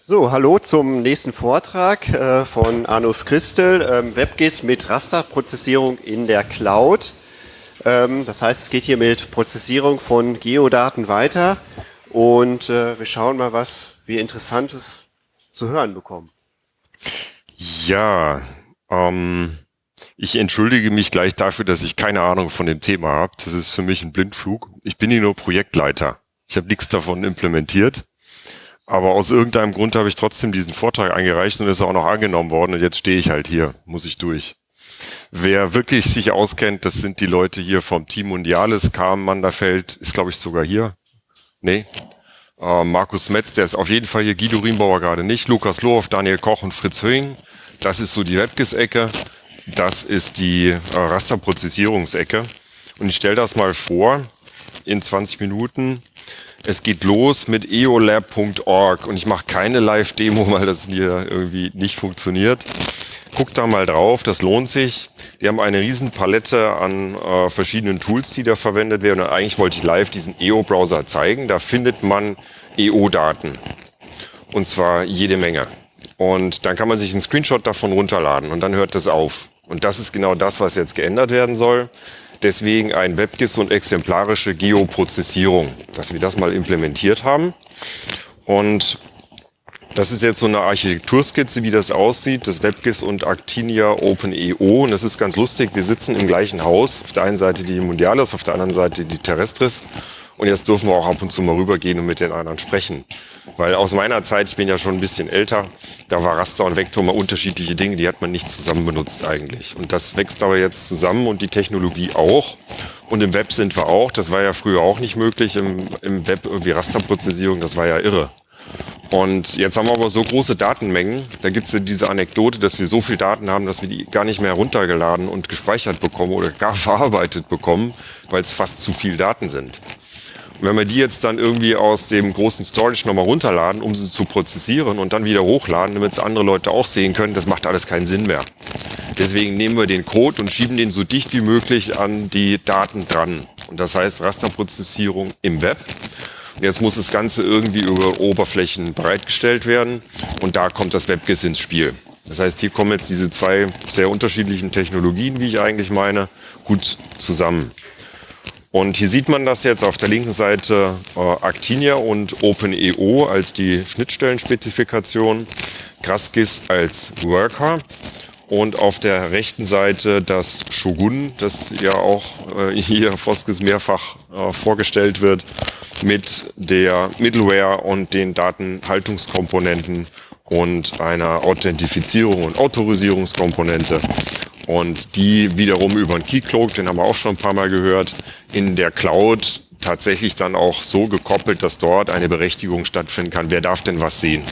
So, hallo zum nächsten Vortrag von Arnulf Christel, WebGIS mit Rasterprozessierung in der Cloud. Das heißt, es geht hier mit Prozessierung von Geodaten weiter und wir schauen mal, was wir Interessantes zu hören bekommen. Ja, ich entschuldige mich gleich dafür, dass ich keine Ahnung von dem Thema habe. Das ist für mich ein Blindflug. Ich bin hier nur Projektleiter. Ich habe nichts davon implementiert. Aber aus irgendeinem Grund habe ich trotzdem diesen Vortrag eingereicht und ist auch noch angenommen worden. Und jetzt stehe ich halt hier, muss ich durch. Wer wirklich sich auskennt, das sind die Leute hier vom Team Mundiales. Carmen Manderfeld ist, glaube ich, sogar hier. Nee. Markus Metz, der ist auf jeden Fall hier. Guido Riembauer gerade nicht. Lukas Lohhoff, Daniel Koch und Fritz Höhing. Das ist so die WebGIS-Ecke. Das ist die Rasterprozessierungsecke. Und ich stelle das mal vor in 20 Minuten. Es geht los mit eolab.org und ich mache keine Live-Demo, weil das hier irgendwie nicht funktioniert. Guckt da mal drauf, das lohnt sich. Die haben eine riesen Palette an verschiedenen Tools, die da verwendet werden. Und eigentlich wollte ich live diesen EO-Browser zeigen. Da findet man EO-Daten. Und zwar jede Menge. Und dann kann man sich einen Screenshot davon runterladen und dann hört das auf. Und das ist genau das, was jetzt geändert werden soll. Deswegen ein WebGIS und exemplarische Geoprozessierung, dass wir das mal implementiert haben. Und das ist jetzt so eine Architekturskizze, wie das aussieht, das WebGIS und Actinia OpenEO. Und das ist ganz lustig, wir sitzen im gleichen Haus. Auf der einen Seite die Mundiales, auf der anderen Seite die Terrestris. Und jetzt dürfen wir auch ab und zu mal rübergehen und mit den anderen sprechen. Weil aus meiner Zeit, ich bin ja schon ein bisschen älter, da war Raster und Vektor mal unterschiedliche Dinge, die hat man nicht zusammen benutzt eigentlich. Und das wächst aber jetzt zusammen und die Technologie auch. Und im Web sind wir auch, das war ja früher auch nicht möglich, im Web irgendwie Rasterprozessierung, das war ja irre. Und jetzt haben wir aber so große Datenmengen, da gibt es ja diese Anekdote, dass wir so viel Daten haben, dass wir die gar nicht mehr runtergeladen und gespeichert bekommen oder gar verarbeitet bekommen, weil es fast zu viel Daten sind. Und wenn wir die jetzt dann irgendwie aus dem großen Storage nochmal runterladen, um sie zu prozessieren und dann wieder hochladen, damit es andere Leute auch sehen können, das macht alles keinen Sinn mehr. Deswegen nehmen wir den Code und schieben den so dicht wie möglich an die Daten dran. Und das heißt Rasterprozessierung im Web. Und jetzt muss das Ganze irgendwie über Oberflächen bereitgestellt werden und da kommt das WebGIS ins Spiel. Das heißt, hier kommen jetzt diese zwei sehr unterschiedlichen Technologien, wie ich eigentlich meine, gut zusammen. Und hier sieht man das jetzt auf der linken Seite Actinia und OpenEO als die Schnittstellenspezifikation, GrassGIS als Worker und auf der rechten Seite das Shogun, das ja auch hier Foskis mehrfach vorgestellt wird, mit der Middleware und den Datenhaltungskomponenten und einer Authentifizierung und Autorisierungskomponente. Und die wiederum über einen Keycloak, den haben wir auch schon ein paar Mal gehört, in der Cloud tatsächlich dann auch so gekoppelt, dass dort eine Berechtigung stattfinden kann. Wer darf denn was sehen?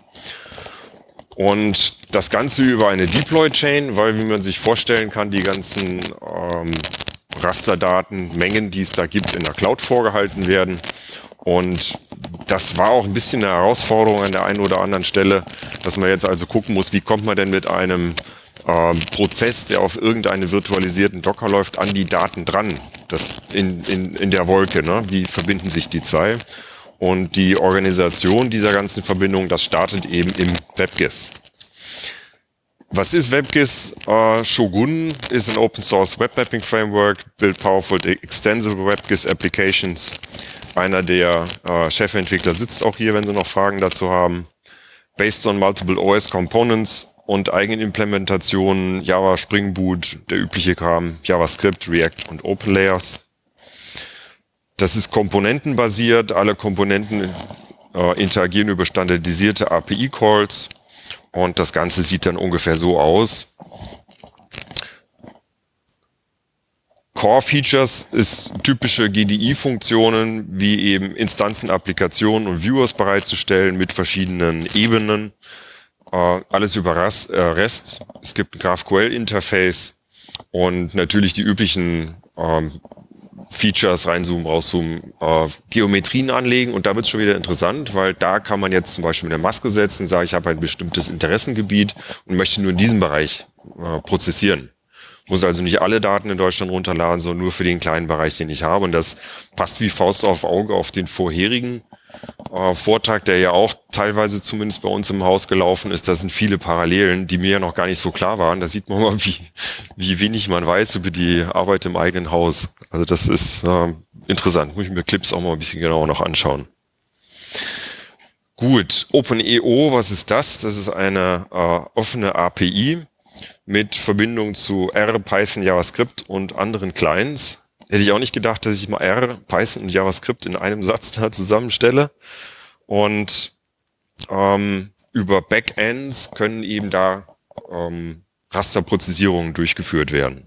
Und das Ganze über eine Deploy-Chain, weil, wie man sich vorstellen kann, die ganzen Rasterdatenmengen, die es da gibt, in der Cloud vorgehalten werden. Und das war auch ein bisschen eine Herausforderung an der einen oder anderen Stelle, dass man jetzt also gucken muss, wie kommt man denn mit einem Prozess, der auf irgendeinen virtualisierten Docker läuft, an die Daten dran. Das in der Wolke, ne? Wie verbinden sich die zwei? Und die Organisation dieser ganzen Verbindung, das startet eben im WebGIS. Was ist WebGIS? Shogun ist ein Open Source Web Mapping Framework, build powerful extensible WebGIS Applications. Einer der Chefentwickler sitzt auch hier, wenn Sie noch Fragen dazu haben. Based on multiple OS Components und Eigenimplementationen, Java, Spring Boot, der übliche Kram, JavaScript, React und OpenLayers. Das ist komponentenbasiert. Alle Komponenten interagieren über standardisierte API-Calls und das Ganze sieht dann ungefähr so aus. Core-Features ist typische GDI-Funktionen, wie eben Instanzen, Applikationen und Viewers bereitzustellen mit verschiedenen Ebenen. Alles über REST. Es gibt ein GraphQL-Interface und natürlich die üblichen Features, reinzoomen, rauszoomen, Geometrien anlegen. Und da wird es schon wieder interessant, weil da kann man jetzt zum Beispiel eine Maske setzen und sagen, ich habe ein bestimmtes Interessengebiet und möchte nur in diesem Bereich prozessieren. Muss also nicht alle Daten in Deutschland runterladen, sondern nur für den kleinen Bereich, den ich habe. Und das passt wie Faust auf Auge auf den vorherigen Vortrag, der ja auch teilweise zumindest bei uns im Haus gelaufen ist. Da sind viele Parallelen, die mir ja noch gar nicht so klar waren. Da sieht man mal, wie wenig man weiß über die Arbeit im eigenen Haus. Also das ist interessant. Muss ich mir Clips auch mal ein bisschen genauer noch anschauen. Gut, OpenEO, was ist das? Das ist eine offene API mit Verbindung zu R, Python, JavaScript und anderen Clients. Hätte ich auch nicht gedacht, dass ich mal R, Python und JavaScript in einem Satz da zusammenstelle. Und über Backends können eben da Rasterprozessierungen durchgeführt werden.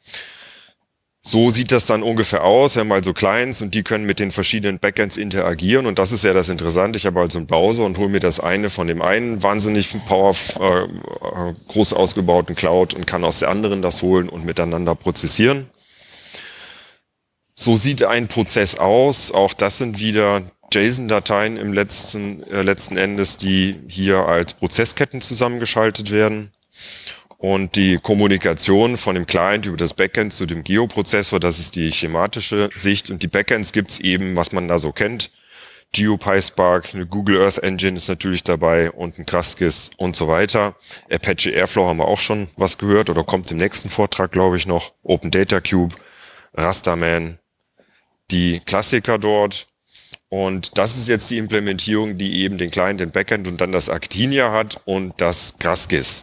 So sieht das dann ungefähr aus. Wir haben also Clients und die können mit den verschiedenen Backends interagieren. Und das ist ja das Interessante. Ich habe also einen Browser und hole mir das eine von dem einen wahnsinnig groß ausgebauten Cloud und kann aus der anderen das holen und miteinander prozessieren. So sieht ein Prozess aus. Auch das sind wieder JSON-Dateien im letzten Endes, die hier als Prozessketten zusammengeschaltet werden. Und die Kommunikation von dem Client über das Backend zu dem Geoprozessor, das ist die schematische Sicht. Und die Backends gibt's eben, was man da so kennt. GeoPySpark, eine Google Earth Engine ist natürlich dabei und ein Graskis und so weiter. Apache Airflow haben wir auch schon was gehört oder kommt im nächsten Vortrag, glaube ich, noch. Open Data Cube, Rasterman, die Klassiker dort. Und das ist jetzt die Implementierung, die eben den Client, den Backend und dann das Actinia hat und das Graskis.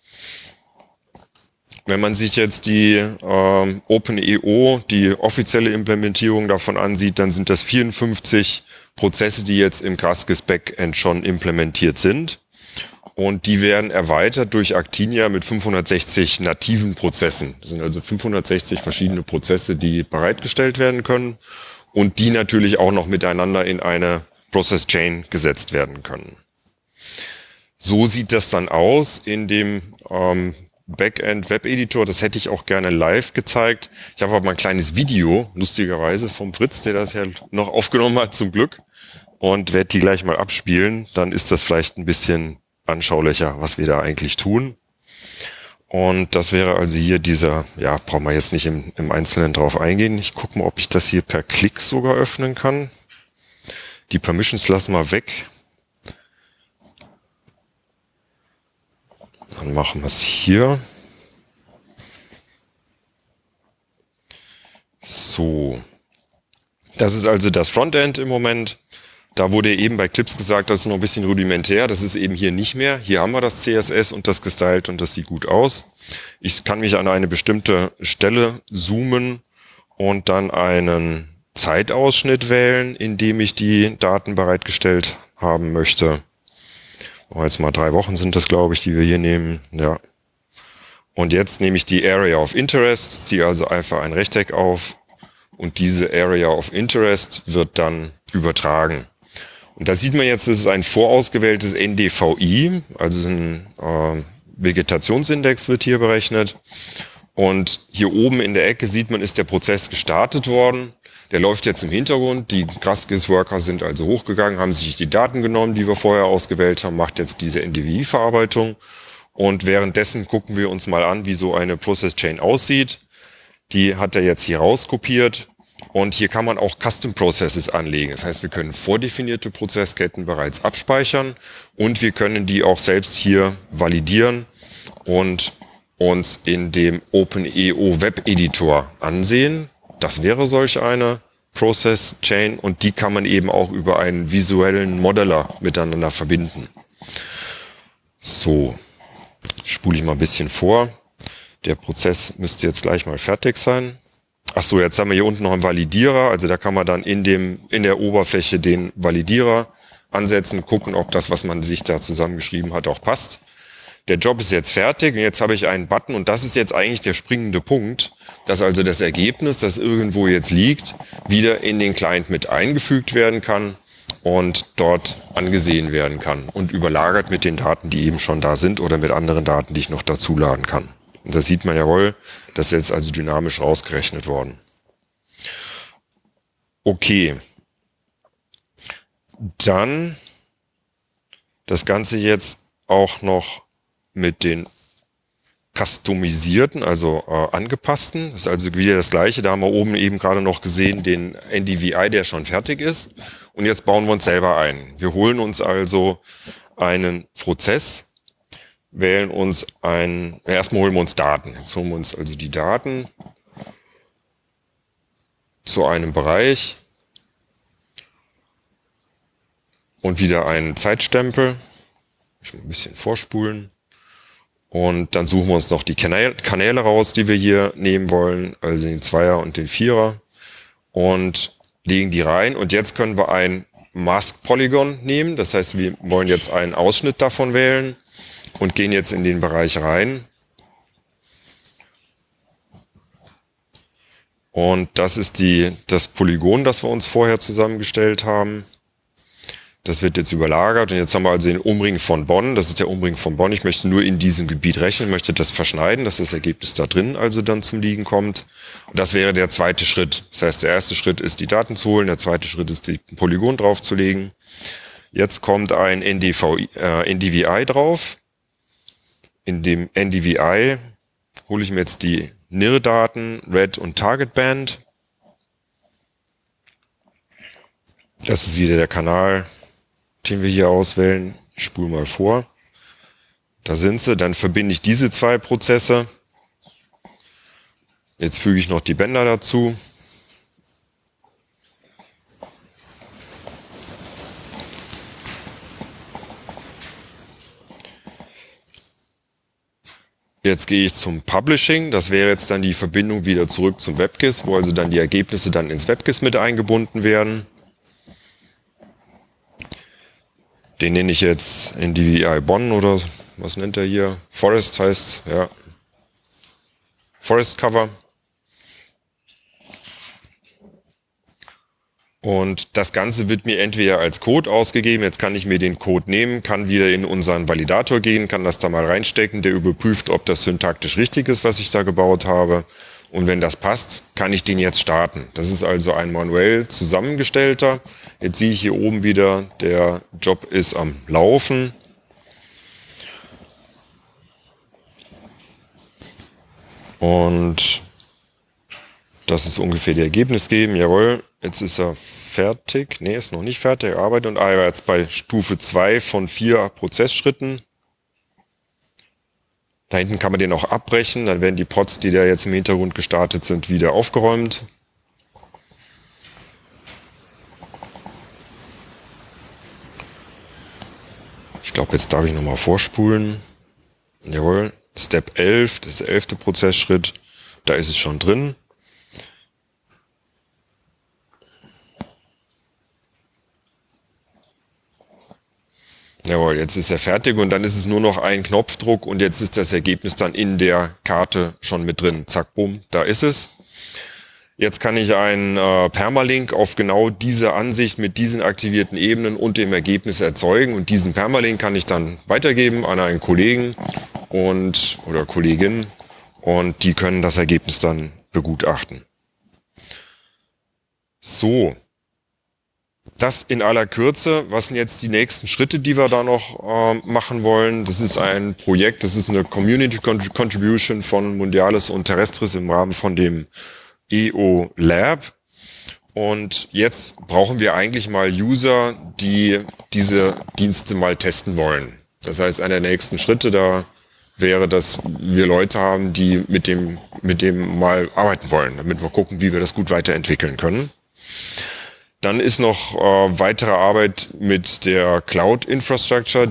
Wenn man sich jetzt die OpenEO, die offizielle Implementierung davon ansieht, dann sind das 54 Prozesse, die jetzt im Graskis Backend schon implementiert sind. Und die werden erweitert durch Actinia mit 560 nativen Prozessen. Das sind also 560 verschiedene Prozesse, die bereitgestellt werden können und die natürlich auch noch miteinander in eine Process Chain gesetzt werden können. So sieht das dann aus in dem Backend Web-Editor. Das hätte ich auch gerne live gezeigt. Ich habe aber mal ein kleines Video, lustigerweise, vom Fritz, der das ja noch aufgenommen hat, zum Glück. Und werde die gleich mal abspielen. Dann ist das vielleicht ein bisschen anschaulicher, was wir da eigentlich tun. Und das wäre also hier dieser, ja, brauchen wir jetzt nicht im Einzelnen drauf eingehen. Ich gucke mal, ob ich das hier per Klick sogar öffnen kann. Die Permissions lassen wir weg. Dann machen wir es hier. So. Das ist also das Frontend im Moment. Da wurde eben bei Clips gesagt, das ist noch ein bisschen rudimentär. Das ist eben hier nicht mehr. Hier haben wir das CSS und das gestylt und das sieht gut aus. Ich kann mich an eine bestimmte Stelle zoomen und dann einen Zeitausschnitt wählen, in dem ich die Daten bereitgestellt haben möchte. Jetzt mal 3 Wochen sind das, glaube ich, die wir hier nehmen. Ja. Und jetzt nehme ich die Area of Interest, ziehe also einfach ein Rechteck auf und diese Area of Interest wird dann übertragen. Und da sieht man jetzt, das ist ein vorausgewähltes NDVI, also ein Vegetationsindex wird hier berechnet. Und hier oben in der Ecke sieht man, ist der Prozess gestartet worden. Der läuft jetzt im Hintergrund. Die Graskis-Worker sind also hochgegangen, haben sich die Daten genommen, die wir vorher ausgewählt haben, macht jetzt diese NDVI-Verarbeitung. Und währenddessen gucken wir uns mal an, wie so eine Process Chain aussieht. Die hat er jetzt hier rauskopiert. Und hier kann man auch Custom Processes anlegen. Das heißt, wir können vordefinierte Prozessketten bereits abspeichern und wir können die auch selbst hier validieren und uns in dem OpenEO Web Editor ansehen. Das wäre solch eine Process Chain und die kann man eben auch über einen visuellen Modeller miteinander verbinden. So, spule ich mal ein bisschen vor. Der Prozess müsste jetzt gleich mal fertig sein. Ach so, jetzt haben wir hier unten noch einen Validierer. Also da kann man dann in der Oberfläche den Validierer ansetzen, gucken, ob das, was man sich da zusammengeschrieben hat, auch passt. Der Job ist jetzt fertig und jetzt habe ich einen Button und das ist jetzt eigentlich der springende Punkt, dass also das Ergebnis, das irgendwo jetzt liegt, wieder in den Client mit eingefügt werden kann und dort angesehen werden kann und überlagert mit den Daten, die eben schon da sind oder mit anderen Daten, die ich noch dazuladen kann. Und da sieht man, jawohl, das ist jetzt also dynamisch rausgerechnet worden. Okay. Dann das Ganze jetzt auch noch mit den customisierten, also angepassten. Das ist also wieder das Gleiche. Da haben wir oben eben gerade noch gesehen den NDVI, der schon fertig ist. Und jetzt bauen wir uns selber ein. Wir holen uns also einen Prozess, wählen uns erstmal holen wir uns Daten. Jetzt holen wir uns also die Daten zu einem Bereich und wieder einen Zeitstempel. Ich muss ein bisschen vorspulen. Und dann suchen wir uns noch die Kanäle raus, die wir hier nehmen wollen, also den Zweier und den Vierer, und legen die rein. Und jetzt können wir ein Mask Polygon nehmen. Das heißt, wir wollen jetzt einen Ausschnitt davon wählen und gehen jetzt in den Bereich rein. Und das ist das Polygon, das wir uns vorher zusammengestellt haben. Das wird jetzt überlagert und jetzt haben wir also den Umring von Bonn. Das ist der Umring von Bonn. Ich möchte nur in diesem Gebiet rechnen, möchte das verschneiden, dass das Ergebnis da drin also dann zum Liegen kommt. Und das wäre der zweite Schritt. Das heißt, der erste Schritt ist, die Daten zu holen. Der zweite Schritt ist, die Polygon draufzulegen. Jetzt kommt ein NDVI drauf. In dem NDVI hole ich mir jetzt die NIR-Daten, Red und Target Band. Das ist wieder der Kanal, den wir hier auswählen. Ich spule mal vor. Da sind sie. Dann verbinde ich diese zwei Prozesse. Jetzt füge ich noch die Bänder dazu. Jetzt gehe ich zum Publishing. Das wäre jetzt dann die Verbindung wieder zurück zum WebGIS, wo also dann die Ergebnisse dann ins WebGIS mit eingebunden werden. Den nenne ich jetzt NDVI Bonn oder was nennt er hier? Forest heißt, ja. Forest Cover. Und das Ganze wird mir entweder als Code ausgegeben. Jetzt kann ich mir den Code nehmen, kann wieder in unseren Validator gehen, kann das da mal reinstecken. Der überprüft, ob das syntaktisch richtig ist, was ich da gebaut habe. Und wenn das passt, kann ich den jetzt starten. Das ist also ein manuell zusammengestellter. Jetzt sehe ich hier oben wieder, der Job ist am Laufen. Und das ist ungefähr die Ergebnisgeben. Jawohl, jetzt ist er fertig. Nee, ist noch nicht fertig. Arbeit und jetzt bei Stufe 2 von 4 Prozessschritten. Da hinten kann man den auch abbrechen. Dann werden die Pods, die da jetzt im Hintergrund gestartet sind, wieder aufgeräumt. Ich glaube, jetzt darf ich nochmal vorspulen. Jawohl, Step 11, das ist der 11. Prozessschritt. Da ist es schon drin. Jawohl, jetzt ist er fertig und dann ist es nur noch ein Knopfdruck und jetzt ist das Ergebnis dann in der Karte schon mit drin. Zack, bumm, da ist es. Jetzt kann ich einen Permalink auf genau diese Ansicht mit diesen aktivierten Ebenen und dem Ergebnis erzeugen. Und diesen Permalink kann ich dann weitergeben an einen Kollegen oder Kollegin und die können das Ergebnis dann begutachten. So, das in aller Kürze. Was sind jetzt die nächsten Schritte, die wir da noch machen wollen? Das ist ein Projekt, das ist eine Community Contribution von Mundialis und Terrestris im Rahmen von dem EO Lab. Und jetzt brauchen wir eigentlich mal User, die diese Dienste mal testen wollen. Das heißt, einer der nächsten Schritte da wäre, dass wir Leute haben, die mit dem mal arbeiten wollen, damit wir gucken, wie wir das gut weiterentwickeln können. Dann ist noch weitere Arbeit mit der Cloud Infrastructure,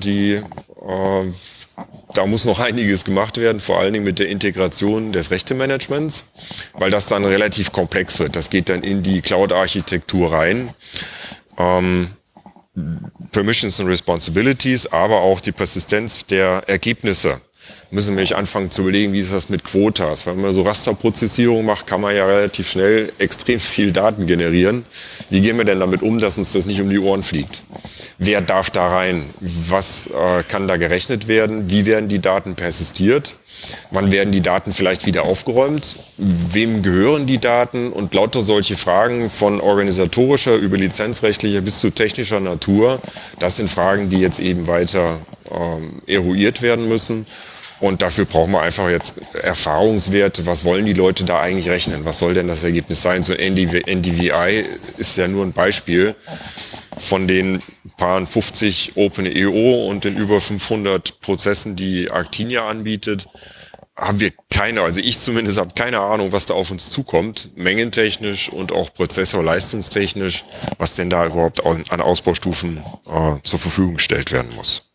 da muss noch einiges gemacht werden, vor allen Dingen mit der Integration des Rechtemanagements, weil das dann relativ komplex wird. Das geht dann in die Cloud-Architektur rein. Permissions und Responsibilities, aber auch die Persistenz der Ergebnisse. Müssen wir nämlich anfangen zu überlegen, wie ist das mit Quotas. Wenn man so Rasterprozessierung macht, kann man ja relativ schnell extrem viel Daten generieren. Wie gehen wir denn damit um, dass uns das nicht um die Ohren fliegt? Wer darf da rein? Was kann da gerechnet werden? Wie werden die Daten persistiert? Wann werden die Daten vielleicht wieder aufgeräumt? Wem gehören die Daten? Und lauter solche Fragen von organisatorischer über lizenzrechtlicher bis zu technischer Natur, das sind Fragen, die jetzt eben weiter eruiert werden müssen. Und dafür brauchen wir einfach jetzt Erfahrungswerte. Was wollen die Leute da eigentlich rechnen? Was soll denn das Ergebnis sein? So NDVI ist ja nur ein Beispiel von den paar 50 OpenEO und den über 500 Prozessen, die Actinia anbietet. Haben wir keine, also ich zumindest habe keine Ahnung, was da auf uns zukommt, mengentechnisch und auch prozessorleistungstechnisch, was denn da überhaupt an Ausbaustufen zur Verfügung gestellt werden muss.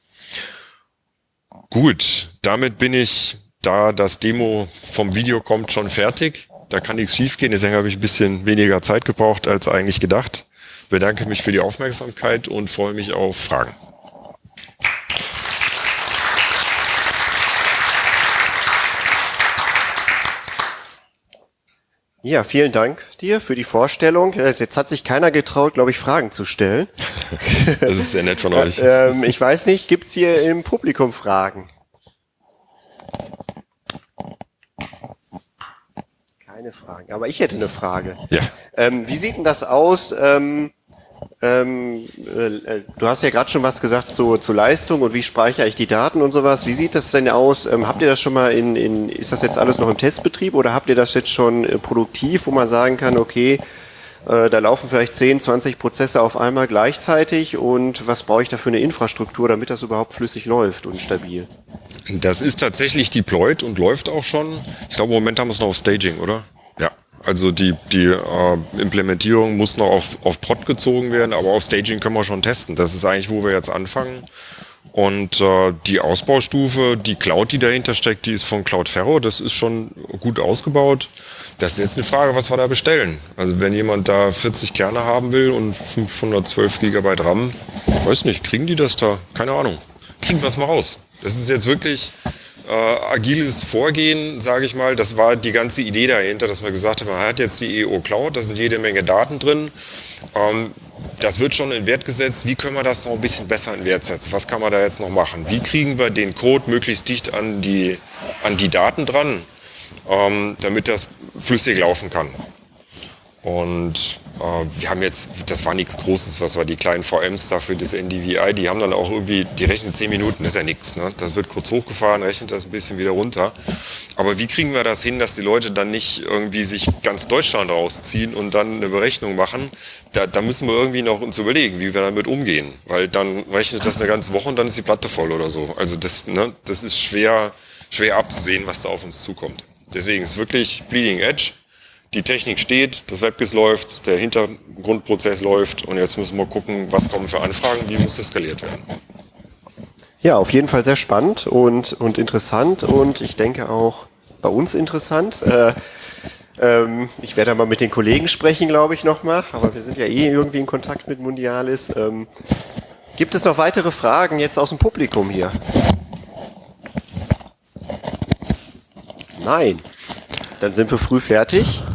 Gut, damit bin ich, da das Demo vom Video kommt, schon fertig. Da kann nichts schiefgehen, deswegen habe ich ein bisschen weniger Zeit gebraucht als eigentlich gedacht. Ich bedanke mich für die Aufmerksamkeit und freue mich auf Fragen. Ja, vielen Dank dir für die Vorstellung. Jetzt hat sich keiner getraut, glaube ich, Fragen zu stellen. Das ist sehr nett von euch. Ich weiß nicht, gibt's hier im Publikum Fragen? Keine Fragen, aber ich hätte eine Frage. Ja. Wie sieht denn das aus? Du hast ja gerade schon was gesagt zu Leistung und wie speichere ich die Daten und sowas. Wie sieht das denn aus? Habt ihr das schon mal ist das jetzt alles noch im Testbetrieb oder habt ihr das jetzt schon produktiv, wo man sagen kann, okay, da laufen vielleicht 10, 20 Prozesse auf einmal gleichzeitig und was brauche ich da für eine Infrastruktur, damit das überhaupt flüssig läuft und stabil? Das ist tatsächlich deployed und läuft auch schon. Ich glaube, im Moment haben wir es noch auf Staging, oder? Ja. Also die Implementierung muss noch auf Prod gezogen werden, aber auf Staging können wir schon testen. Das ist eigentlich, wo wir jetzt anfangen. Und die Ausbaustufe, die Cloud, die dahinter steckt, die ist von Cloudferro. Das ist schon gut ausgebaut. Das ist jetzt eine Frage, was wir da bestellen. Also wenn jemand da 40 Kerne haben will und 512 Gigabyte RAM, weiß nicht, kriegen die das da? Keine Ahnung. Kriegen wir es mal raus. Das ist jetzt wirklich agiles Vorgehen, sage ich mal. Das war die ganze Idee dahinter, dass man gesagt hat, man hat jetzt die EO Cloud, da sind jede Menge Daten drin. Das wird schon in Wert gesetzt. Wie können wir das noch ein bisschen besser in Wert setzen? Was kann man da jetzt noch machen? Wie kriegen wir den Code möglichst dicht an die Daten dran, damit das flüssig laufen kann? Und wir haben jetzt, das war nichts Großes, was war die kleinen VMs da für das NDVI, die haben dann auch irgendwie, die rechnen 10 Minuten, das ist ja nichts, ne? Das wird kurz hochgefahren, rechnet das ein bisschen wieder runter. Aber wie kriegen wir das hin, dass die Leute dann nicht irgendwie sich ganz Deutschland rausziehen und dann eine Berechnung machen? Da müssen wir irgendwie noch uns überlegen, wie wir damit umgehen, weil dann rechnet das eine ganze Woche und dann ist die Platte voll oder so. Also das ist schwer abzusehen, was da auf uns zukommt. Deswegen ist es wirklich Bleeding Edge. Die Technik steht, das WebGIS läuft, der Hintergrundprozess läuft und jetzt müssen wir gucken, was kommen für Anfragen, wie muss das skaliert werden. Ja, auf jeden Fall sehr spannend und interessant und ich denke auch bei uns interessant. Ich werde mal mit den Kollegen sprechen, glaube ich, nochmal, aber wir sind ja irgendwie in Kontakt mit Mundialis. Gibt es noch weitere Fragen jetzt aus dem Publikum hier? Nein. Dann sind wir früh fertig.